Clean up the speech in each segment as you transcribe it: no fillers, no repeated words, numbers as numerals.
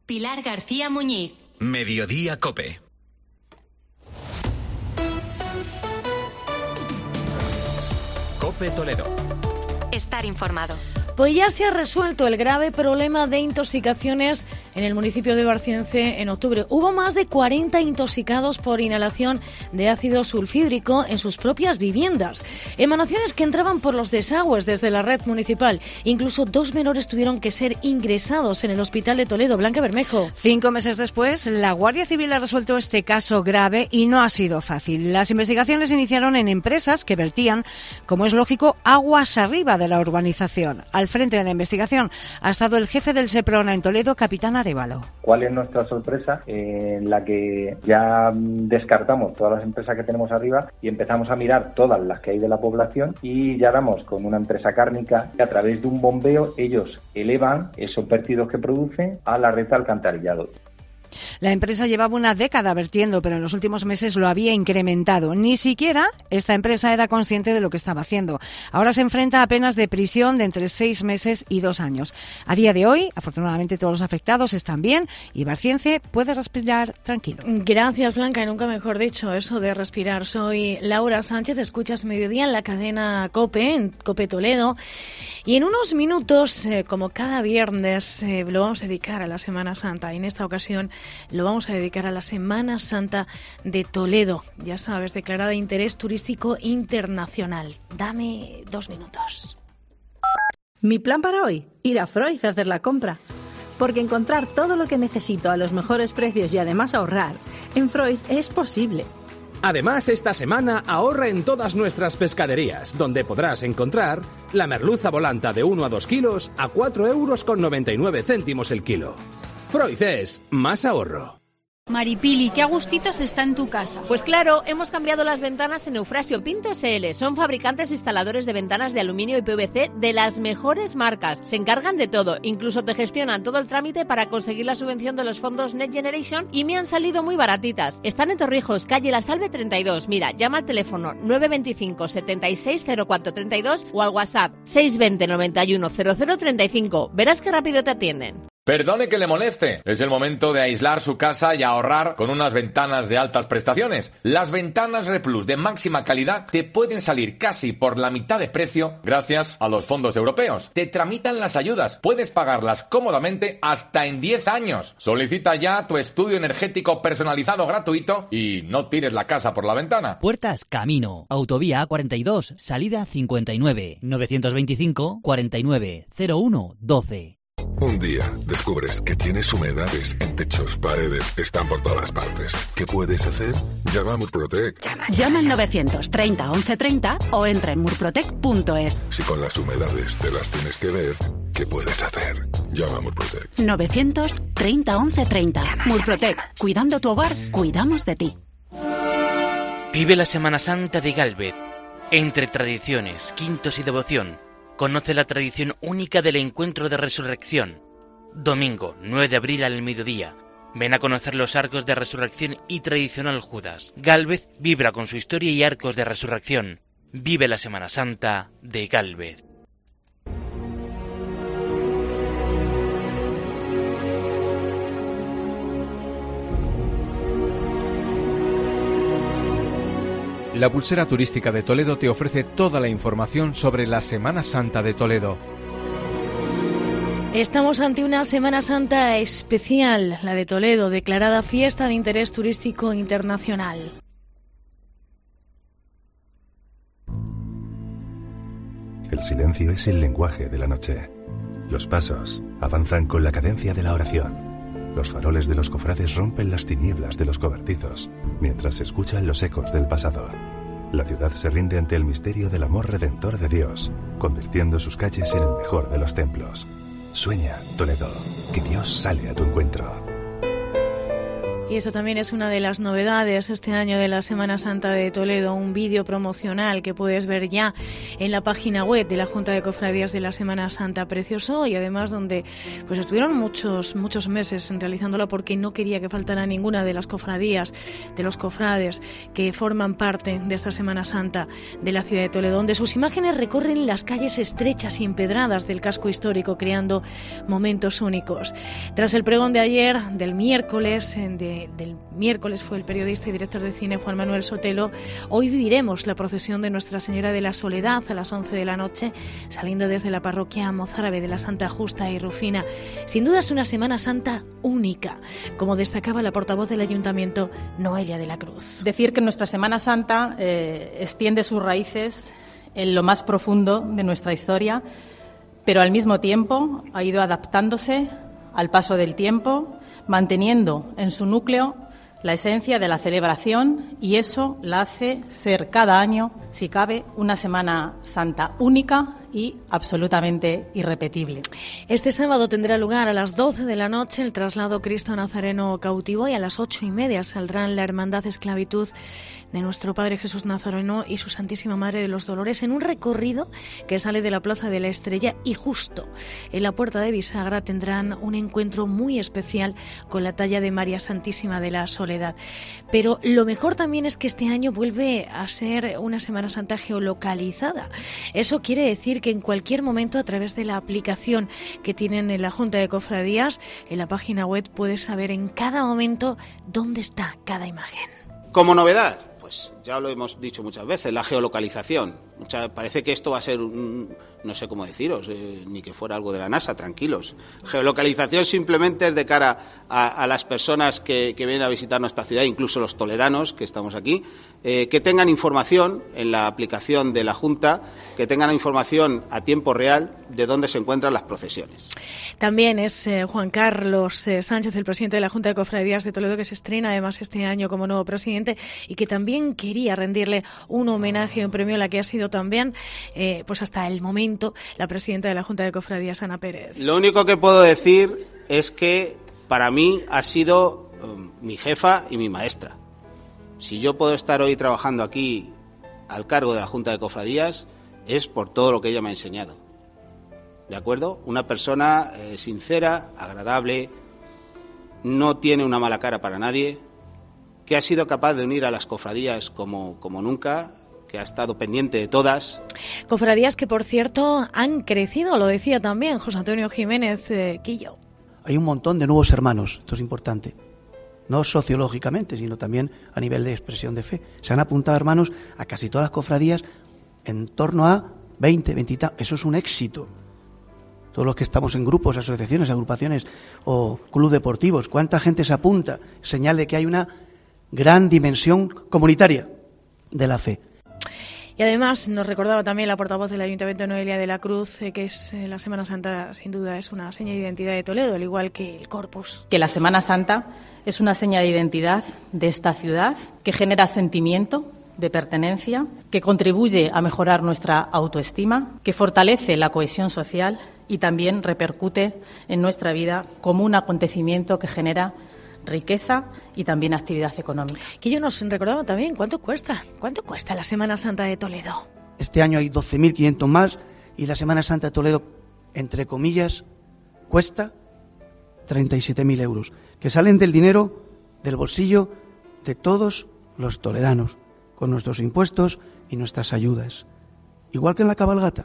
Pilar García Muñiz. Mediodía COPE. COPE Toledo. Estar informado. Pues ya se ha resuelto el grave problema de intoxicaciones en el municipio de Barcience en octubre. Hubo más de 40 intoxicados por inhalación de ácido sulfídrico en sus propias viviendas. Emanaciones que entraban por los desagües desde la red municipal. Incluso 2 menores tuvieron que ser ingresados en el hospital de Toledo. Blanca Bermejo. 5 meses después, la Guardia Civil ha resuelto este caso grave y no ha sido fácil. Las investigaciones iniciaron en empresas que vertían, como es lógico, aguas arriba de la urbanización. Al frente de la investigación ha estado el jefe del Seprona en Toledo, capitán Arévalo. ¿Cuál es nuestra sorpresa? En la que ya descartamos todas las empresas que tenemos arriba y empezamos a mirar todas las que hay de la población y ya damos con una empresa cárnica y a través de un bombeo ellos elevan esos vertidos que producen a la red de alcantarillado. La empresa llevaba una década vertiendo, pero en los últimos meses lo había incrementado. Ni siquiera esta empresa era consciente de lo que estaba haciendo. Ahora se enfrenta a penas de prisión de entre 6 meses y 2 años. A día de hoy, afortunadamente, todos los afectados están bien y Barcience puede respirar tranquilo. Gracias, Blanca, y nunca mejor dicho eso de respirar. Soy Laura Sánchez, escuchas Mediodía en la cadena COPE, en COPE Toledo. Y en unos minutos, como cada viernes, lo vamos a dedicar a la Semana Santa. Y en esta ocasión lo vamos a dedicar a la Semana Santa de Toledo. Ya sabes, declarada de interés turístico internacional. Dame 2 minutos. Mi plan para hoy, ir a Freud a hacer la compra. Porque encontrar todo lo que necesito a los mejores precios y además ahorrar, en Freud es posible. Además, esta semana ahorra en todas nuestras pescaderías, donde podrás encontrar la merluza volanta de 1 a 2 kilos a 4,99 € el kilo. Freud es más ahorro. Maripili, qué agustitos está en tu casa. Pues claro, hemos cambiado las ventanas en Eufrasio Pinto SL. Son fabricantes instaladores de ventanas de aluminio y PVC de las mejores marcas. Se encargan de todo, incluso te gestionan todo el trámite para conseguir la subvención de los fondos Next Generation y me han salido muy baratitas. Están en Torrijos, calle La Salve 32. Mira, llama al teléfono 925 76 04 32 o al WhatsApp 620 91 00 35. Verás qué rápido te atienden. Perdone que le moleste, es el momento de aislar su casa y ahorrar con unas ventanas de altas prestaciones. Las ventanas Replus de máxima calidad te pueden salir casi por la mitad de precio gracias a los fondos europeos. Te tramitan las ayudas, puedes pagarlas cómodamente hasta en 10 años. Solicita ya tu estudio energético personalizado gratuito y no tires la casa por la ventana. Puertas Camino, Autovía A42, salida 59, 925 49 01 12. Un día descubres que tienes humedades en techos, paredes, están por todas partes. ¿Qué puedes hacer? Llama a Murprotec. Llama al 930 1130 o entra en murprotec.es. Si con las humedades te las tienes que ver, ¿qué puedes hacer? Llama a Murprotec. 930 1130. Murprotec. Cuidando tu hogar, cuidamos de ti. Vive la Semana Santa de Gálvez. Entre tradiciones, quintos y devoción. Conoce la tradición única del encuentro de resurrección. Domingo, 9 de abril al mediodía. Ven a conocer los arcos de resurrección y tradicional Judas. Gálvez vibra con su historia y arcos de resurrección. Vive la Semana Santa de Gálvez. La pulsera turística de Toledo te ofrece toda la información sobre la Semana Santa de Toledo. Estamos ante una Semana Santa especial, la de Toledo, declarada fiesta de interés turístico internacional. El silencio es el lenguaje de la noche. Los pasos avanzan con la cadencia de la oración. Los faroles de los cofrades rompen las tinieblas de los cobertizos, mientras se escuchan los ecos del pasado. La ciudad se rinde ante el misterio del amor redentor de Dios, convirtiendo sus calles en el mejor de los templos. Sueña, Toledo, que Dios sale a tu encuentro. Y esto también es una de las novedades este año de la Semana Santa de Toledo, un vídeo promocional que puedes ver ya en la página web de la Junta de Cofradías de la Semana Santa, precioso, y además donde pues estuvieron muchos meses realizándolo porque no quería que faltara ninguna de las cofradías, de los cofrades que forman parte de esta Semana Santa de la ciudad de Toledo, donde sus imágenes recorren las calles estrechas y empedradas del casco histórico, creando momentos únicos. Tras el pregón de ayer, del miércoles fue el periodista y director de cine Juan Manuel Sotelo. Hoy viviremos la procesión de Nuestra Señora de la Soledad a las 11 de la noche, saliendo desde la parroquia mozárabe de la Santa Justa y Rufina. Sin duda es una Semana Santa única, como destacaba la portavoz del Ayuntamiento, Noelia de la Cruz. Decir que nuestra Semana Santa extiende sus raíces en lo más profundo de nuestra historia, pero al mismo tiempo ha ido adaptándose al paso del tiempo, manteniendo en su núcleo la esencia de la celebración, y eso la hace ser cada año, si cabe, una Semana Santa única y absolutamente irrepetible. Este sábado tendrá lugar a las 12 de la noche el traslado Cristo Nazareno cautivo, y a las 8:30 saldrán la Hermandad Esclavitud de Nuestro Padre Jesús Nazareno y su Santísima Madre de los Dolores, en un recorrido que sale de la Plaza de la Estrella, y justo en la Puerta de Bisagra tendrán un encuentro muy especial con la talla de María Santísima de la Soledad. Pero lo mejor también es que este año vuelve a ser una Semana Santa geolocalizada. Eso quiere decir que en cualquier momento, a través de la aplicación que tienen en la Junta de Cofradías, en la página web, puedes saber en cada momento dónde está cada imagen. Como novedad, pues ya lo hemos dicho muchas veces, la geolocalización. Parece que esto va a ser no sé cómo deciros, ni que fuera algo de la NASA, tranquilos. Geolocalización simplemente es de cara a las personas que vienen a visitar nuestra ciudad, incluso los toledanos que estamos aquí, que tengan información en la aplicación de la Junta, que tengan información a tiempo real de dónde se encuentran las procesiones. También es Juan Carlos Sánchez, el presidente de la Junta de Cofradías de Toledo, que se estrena además este año como nuevo presidente, y que también quería rendirle un homenaje, un premio a la que ha sido también, pues hasta el momento, la presidenta de la Junta de Cofradías, Ana Pérez. Lo único que puedo decir es que para mí ha sido mi jefa y mi maestra. Si yo puedo estar hoy trabajando aquí al cargo de la Junta de Cofradías, es por todo lo que ella me ha enseñado. ¿De acuerdo? Una persona sincera, agradable, no tiene una mala cara para nadie, que ha sido capaz de unir a las cofradías como nunca, que ha estado pendiente de todas. Cofradías que, por cierto, han crecido, lo decía también José Antonio Jiménez Quillo. Hay un montón de nuevos hermanos, esto es importante, no sociológicamente, sino también a nivel de expresión de fe. Se han apuntado hermanos a casi todas las cofradías, en torno a 20 y tal. Eso es un éxito. Todos los que estamos en grupos, asociaciones, agrupaciones o clubes deportivos, ¿cuánta gente se apunta? Señal de que hay una gran dimensión comunitaria de la fe. Y además nos recordaba también la portavoz del Ayuntamiento, Noelia de la Cruz, que es la Semana Santa, sin duda, es una seña de identidad de Toledo, al igual que el Corpus. Que la Semana Santa es una seña de identidad de esta ciudad, que genera sentimiento de pertenencia, que contribuye a mejorar nuestra autoestima, que fortalece la cohesión social y también repercute en nuestra vida como un acontecimiento que genera riqueza y también actividad económica. Que yo nos recordaba también cuánto cuesta la Semana Santa de Toledo. Este año hay 12.500 más y la Semana Santa de Toledo, entre comillas, cuesta 37.000 euros, que salen del dinero del bolsillo de todos los toledanos, con nuestros impuestos y nuestras ayudas. Igual que en la cabalgata,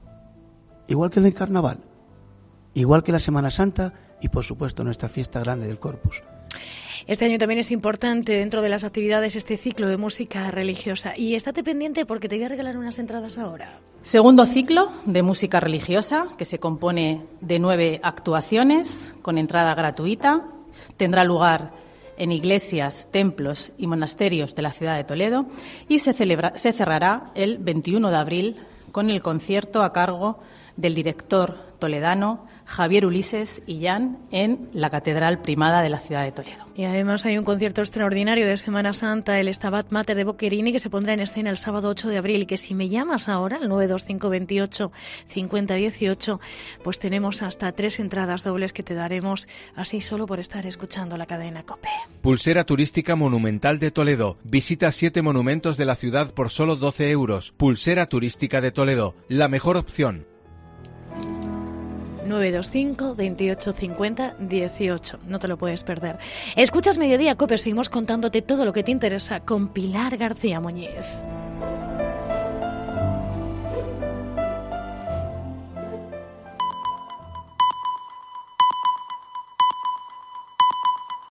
igual que en el carnaval, igual que la Semana Santa y, por supuesto, nuestra fiesta grande del Corpus. Este año también es importante dentro de las actividades este ciclo de música religiosa. Y estate pendiente porque te voy a regalar unas entradas ahora. Segundo ciclo de música religiosa, que se compone de 9 actuaciones con entrada gratuita. Tendrá lugar en iglesias, templos y monasterios de la ciudad de Toledo y se cerrará el 21 de abril con el concierto a cargo del director toledano Javier Ulises Illán en la Catedral Primada de la ciudad de Toledo. Y además hay un concierto extraordinario de Semana Santa, el Stabat Mater de Boccherini, que se pondrá en escena el sábado 8 de abril, y que si me llamas ahora, al 925 28 50 18, pues tenemos hasta 3 entradas dobles que te daremos así solo por estar escuchando la cadena COPE. Pulsera turística monumental de Toledo. Visita 7 monumentos de la ciudad por solo 12 euros. Pulsera turística de Toledo, la mejor opción. 925 28 50 18. No te lo puedes perder. Escuchas Mediodía COPE, seguimos contándote todo lo que te interesa con Pilar García Muñiz.